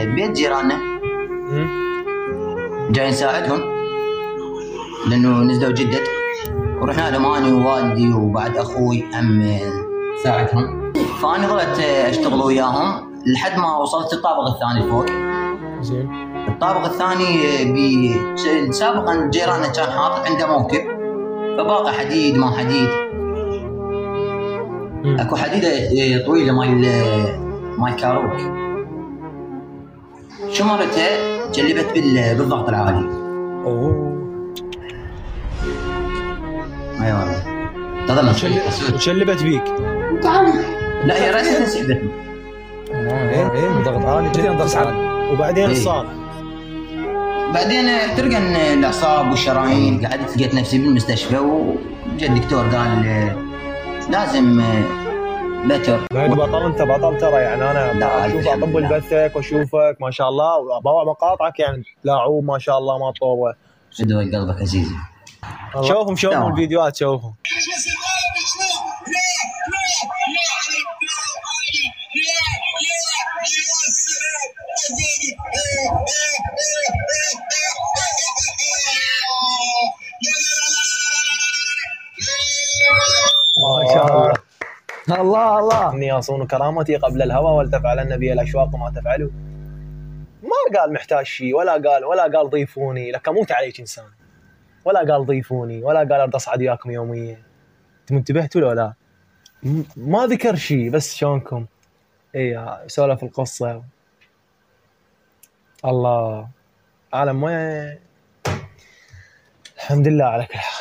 بيت جيراننا جاي نساعدهم لانه نزلوا جدد، ورحنا لهم انا ووالدي وبعد اخوي هم ساعدهم. فانا ظلت اشتغل وياهم لحد ما وصلت الطابق الثاني فوق. زين. الطابق الثاني سابقا جيراننا كان حاطط عنده موكب، فباقي حديد ما حديد. اكو حديده طويله مال كاروك، شمرتها جلبت بالضغط العالي. اوه اي والله تظل وشلبت بيك؟ لا هي راسها سحبتني. ايه ضغط عالي جدا، ضغط عالي. وبعدين صار بعدين احترقن الاعصاب والشرايين، قعدت لقيت نفسي بالمستشفى، وجا الدكتور قال لازم بتر. بعد بطل انت بطل ترى، يعني انا اشوف اطب البثك واشوفك ما شاء الله، وابوع مقاطعك يعني لاعوب ما شاء الله ما طوبه. فدوى قلبك عزيزي. شوفهم الفيديوهات شوفهم. ما شاء الله. الله إني أصون كرامتي قبل الهوى ولتفعلن بي الأشواق ما تفعلوا. ما قال محتاج شيء، ولا قال ضيفوني، لك أموت عليك إنسان، ولا قال ضيفوني، ولا قال أرد أصعد وياكم يوميا. أنتم انتبهتوا ولا لا؟ ما ذكر شيء، بس شلونكم سولف القصة. الله عالم وين. الحمد لله على كل حال.